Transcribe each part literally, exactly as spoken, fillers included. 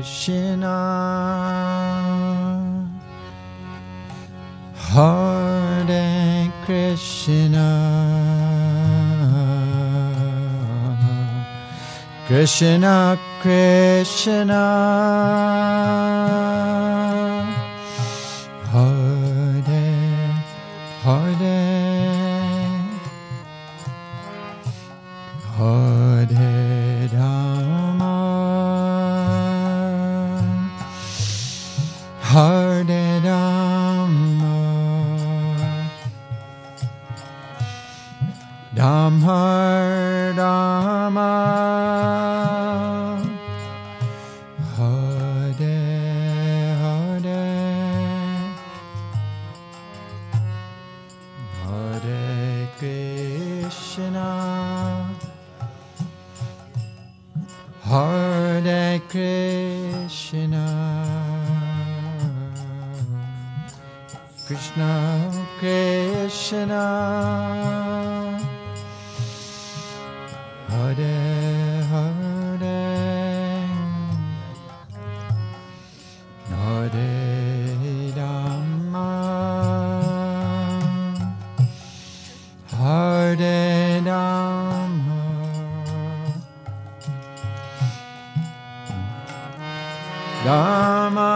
Krishna, Hare Krishna, Krishna Krishna, Hare Hare, Hare Rama, Hare Rama, Rama Rama, Hare Hare, Hare Krishna, Hare Krishna, Krishna Krishna, Hare Hare, Hare Rama, Hare Rama, Rama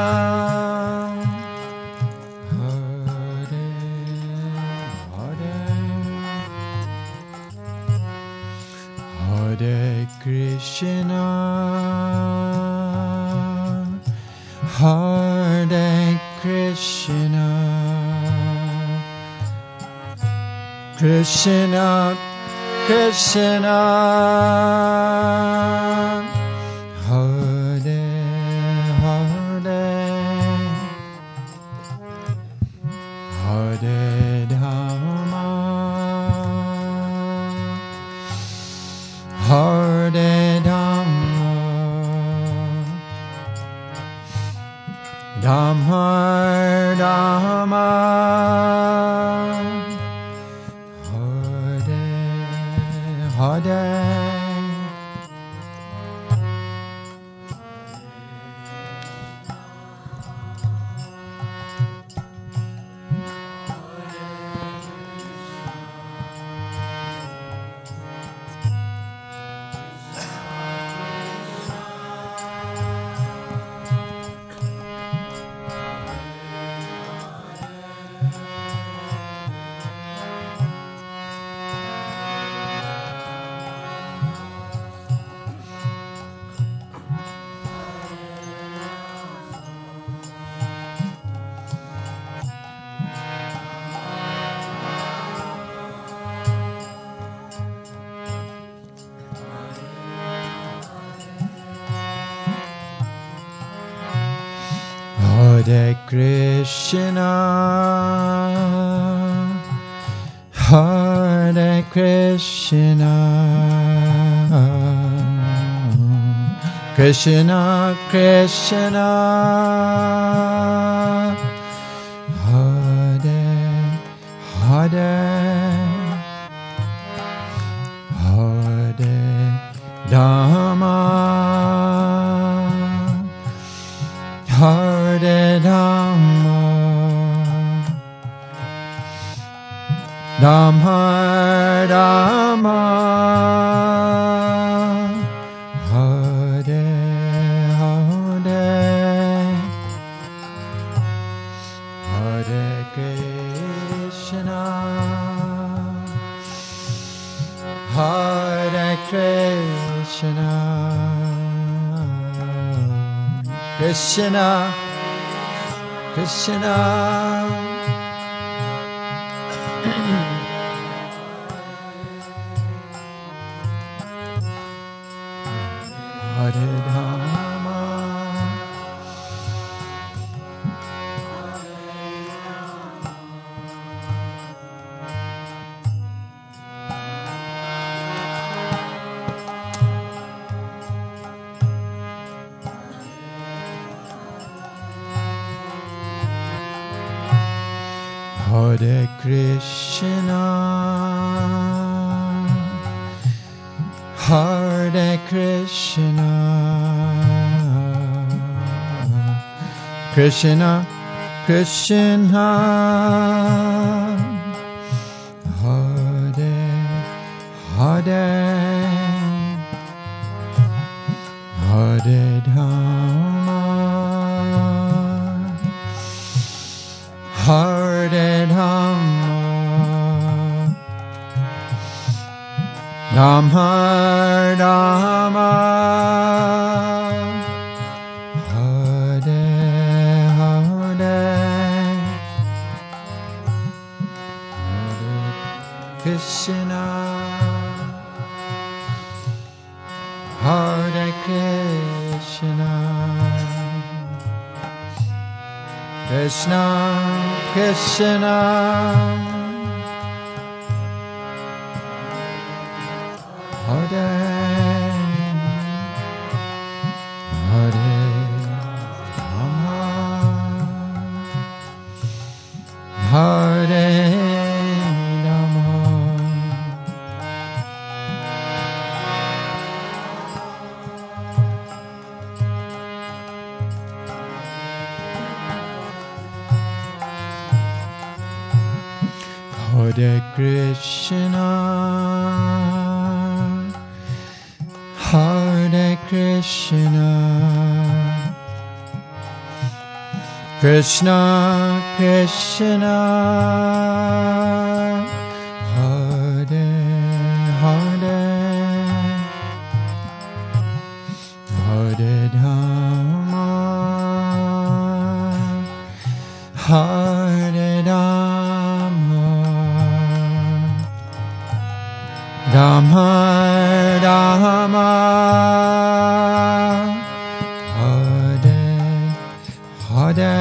Hare Hare, Hare Krishna, Hare Krishna, Krishna Krishna, Hare Hare, Hare Rama, Hare Rama, Rama Rama, Hare Hare, Hare Krishna, Hare Krishna, Krishna Krishna, Hare Hare, Hare Rama, Hare Rama, Rama Rama, Hare Hare, Hare Krishna, Hare Krishna, Krishna Krishna, Hare Rama, Hare Krishna, Hare Krishna, Krishna, Krishna, Hare, Hare, Hare Rama, Hare Rama, Rama Rama, Hare Hare, Hare Krishna, Hare Krishna, Krishna Krishna, Hare Hare Rama, Hare Rama, Hare Krishna, Hare Krishna, Krishna Krishna, Hare Hare, Hare Rama, Hare Rama, Rama Rama, Hare Hare,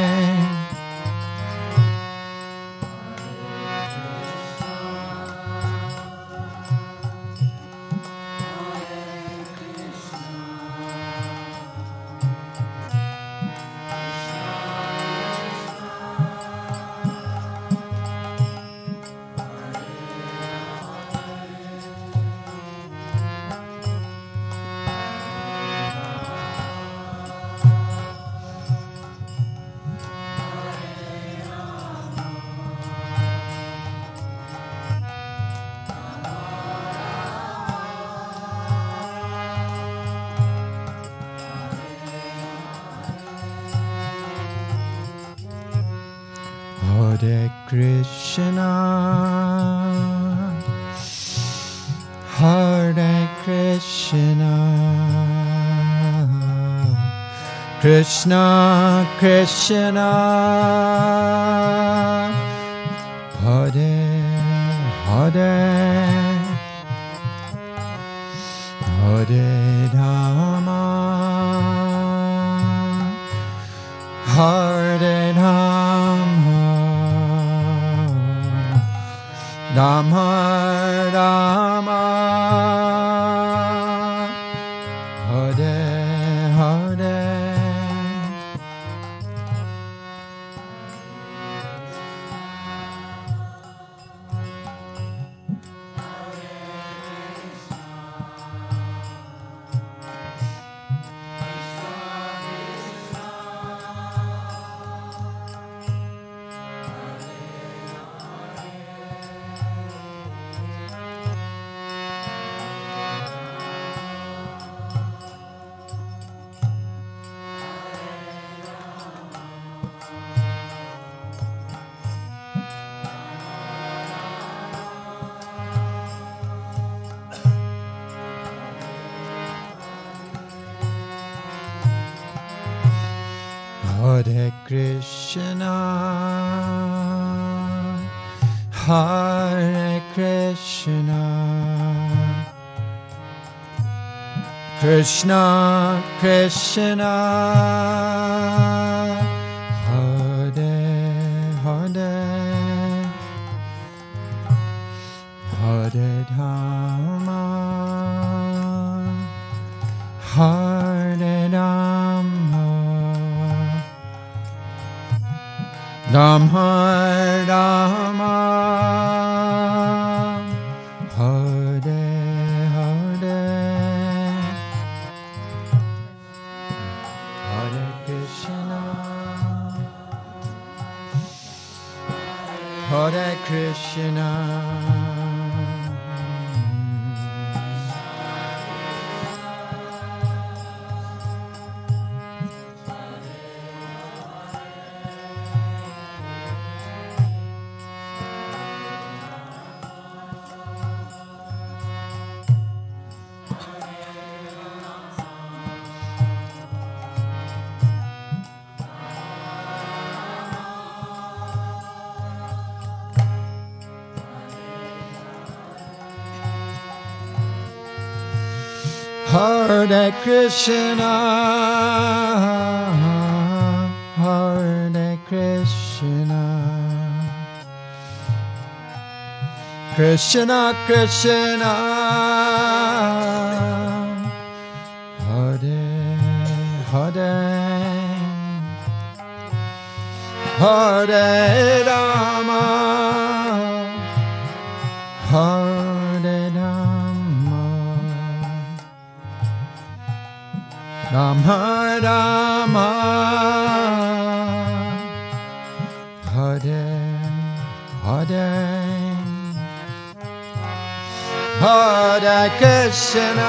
Hare Krishna, Hare Krishna, Krishna Krishna, Hare Hare, Hare Rama, Hare Rama, Rama Rama, Hare Hare, Hare Krishna, Hare Krishna, Krishna Krishna, Hare Hare, Hare Rama, Hare Rama, Rama Rama, Hare Hare, Hare Krishna, Hare Krishna. Hare Krishna, Hare Krishna, Krishna Krishna, Hare Hare, Hare Rama, Hare Rama, Rama Rama, Hare Hare, Hare Krishna,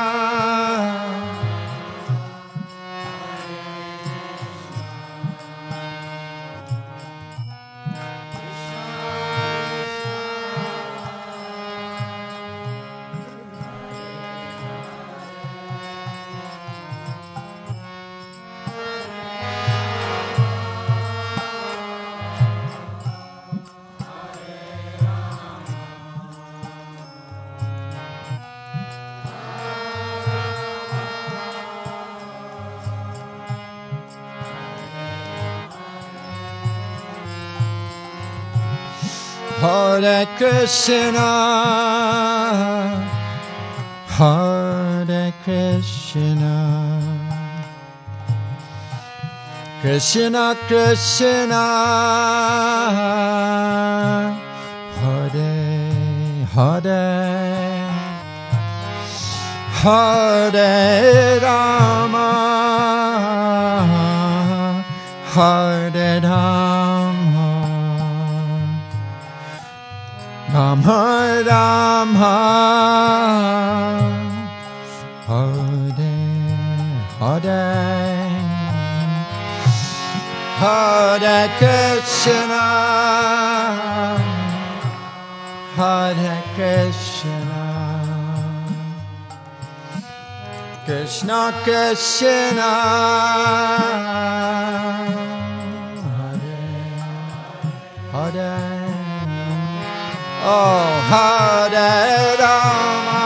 Hare Krishna, Hare Krishna, Krishna Krishna, Hare Hare, Hare Rama, Hare Rama, Rama Rama, Hare Hare, Hare Krishna, Hare Krishna, Krishna Krishna, Hare Hare. Oh, Hare Rama,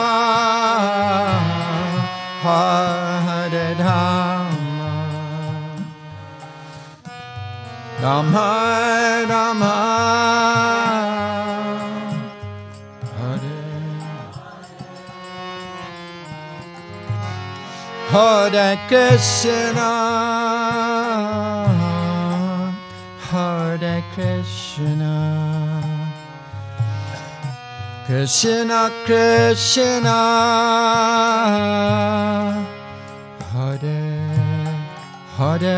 Hare Rama, Rama Rama, Hare Hare Krishna, Hare Krishna, Krishna Krishna, Hare Hare,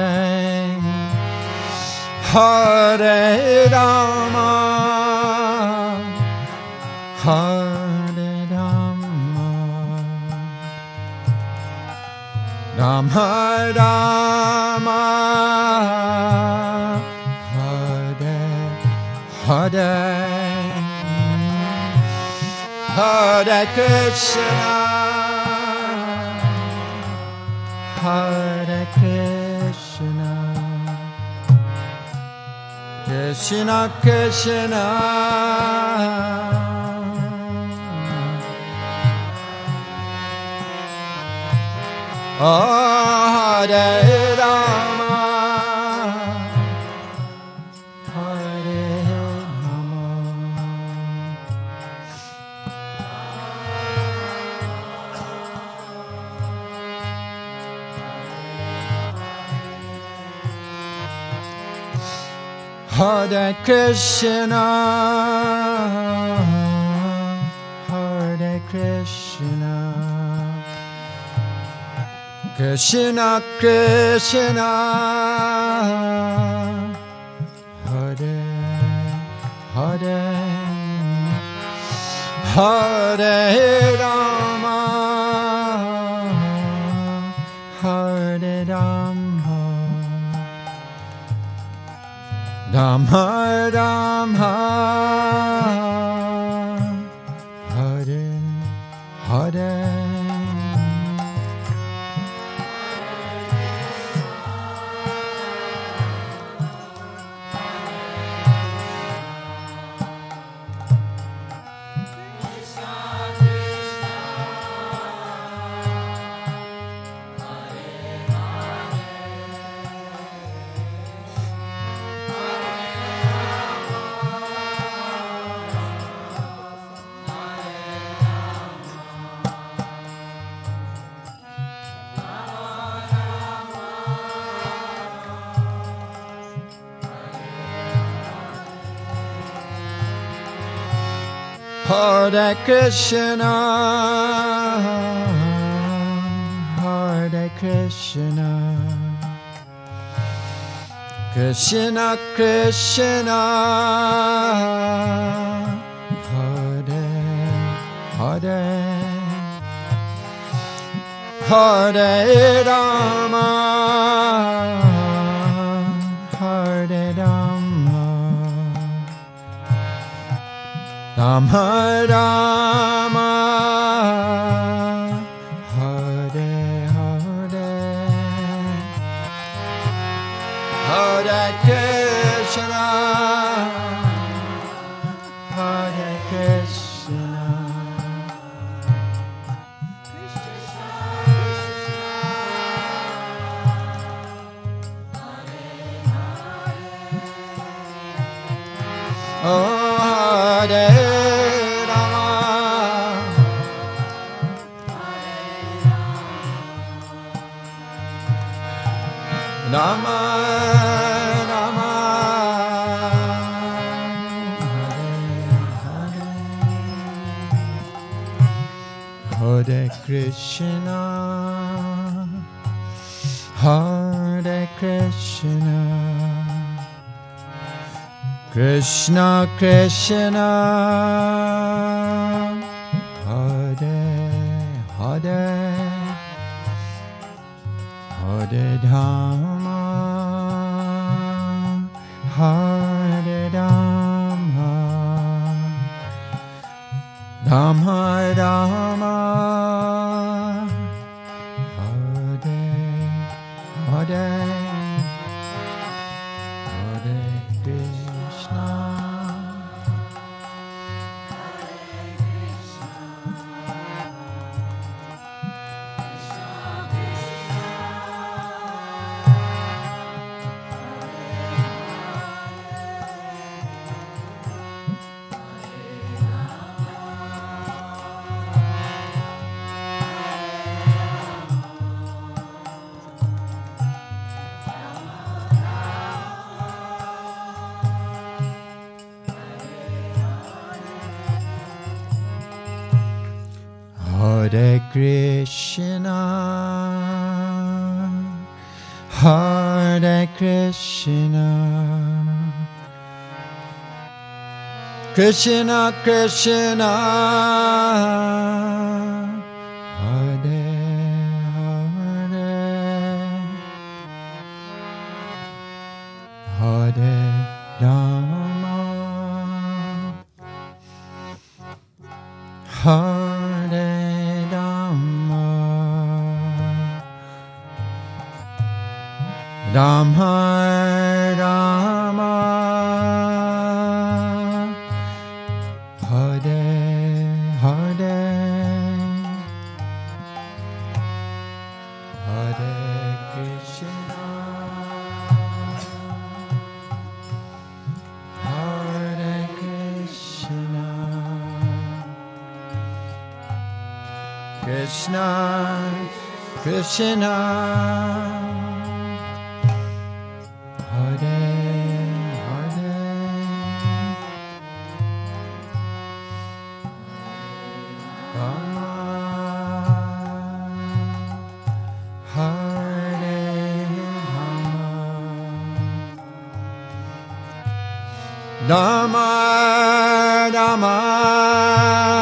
Hare Rama, Hare Rama, Rama Rama, Hare Hare, Hare Krishna, Hare Krishna, Krishna Krishna, oh, Hare Rama, Hare Rama, Hare Krishna, Hare Krishna, Krishna Krishna, Hare Hare Hare Rama Hare Rama Rama Rama Hare Hare Hare Krishna, Hare Krishna, Krishna Krishna, Hare Hare, Hare Rama, Hare Rama, Rama Rama, Hare Hare, Hare Krishna, Hare Krishna, oh Hare Rama, Rama Rama, Hare Hare, Hare Krishna, Hare Krishna, Krishna Krishna, Hare Hare, Hare Dhamma, Hare Dhamma, Dhamma Dhamma, Hare Hare, Hare Krishna, Hare Krishna, Hare Krishna, Krishna Krishna, Hare Hare, Hare Rama, Hare Rama Rama, Hare Hare, Hare Krishna, Hare Krishna, Krishna Krishna, Hare Hare, Rama, Hare Rama, Dhamma Dhamma